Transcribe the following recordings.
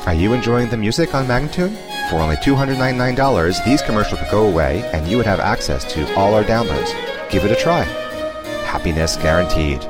Are you enjoying the music on Magnatune? For only $299, these commercials would go away and you would have access to all our downloads. Give it a try. Happiness guaranteed.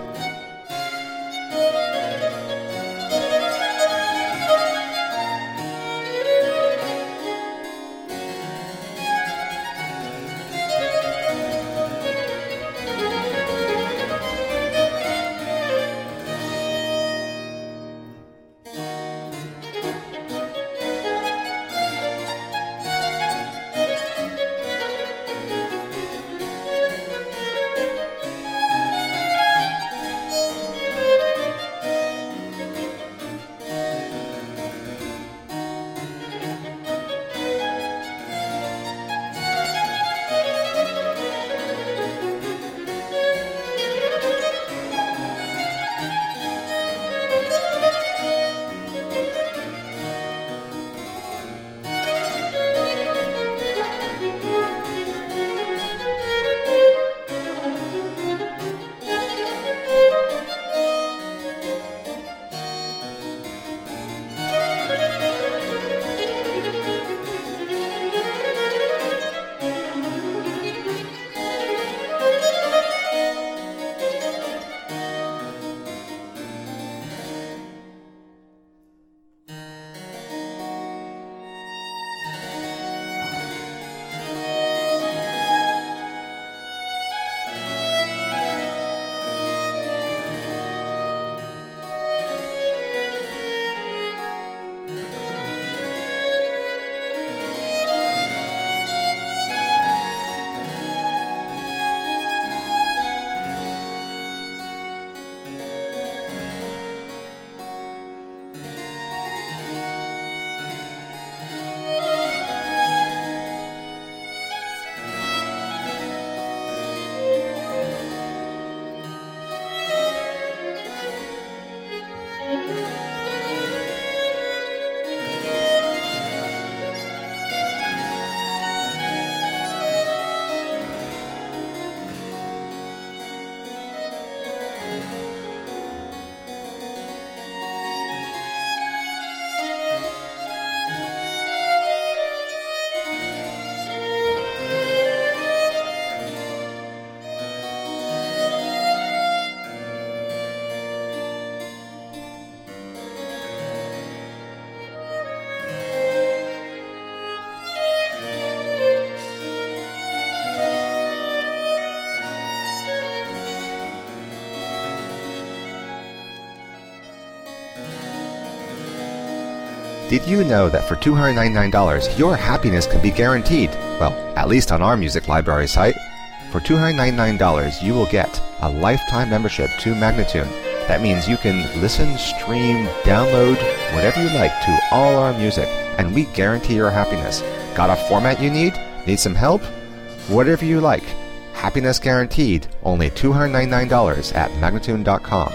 Did you know that for $299, your happiness can be guaranteed? Well, at least on our music library site. For $299, you will get a lifetime membership to Magnatune. That means you can listen, stream, download, whatever you like to all our music, and we guarantee your happiness. Got a format you need? Need some help? Whatever you like. Happiness guaranteed. Only $299 at Magnatune.com.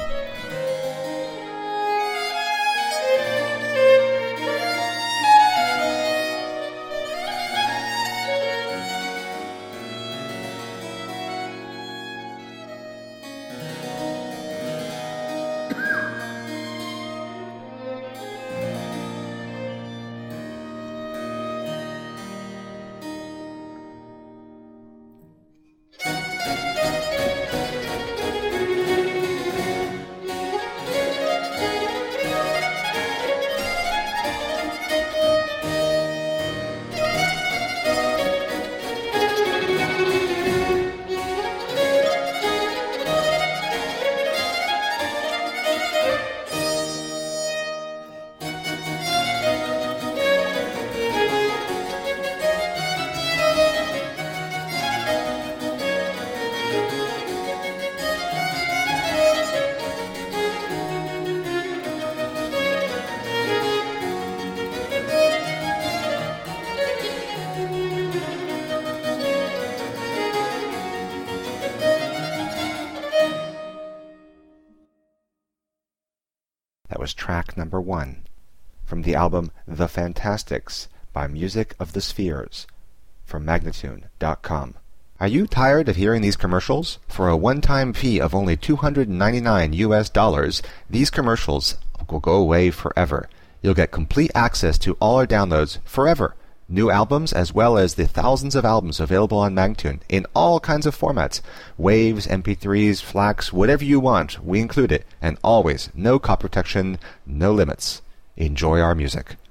That was track number 1 from the album The Fantastics by Music of the Spheres from Magnatune.com. Are you tired of hearing these commercials? For a one-time fee of only $299 US, these commercials will go away forever. You'll get complete access to all our downloads forever. New albums as well as the thousands of albums available on Magnatune in all kinds of formats. Waves, MP3s, FLACs, whatever you want, we include it. And always, no copy protection, no limits. Enjoy our music.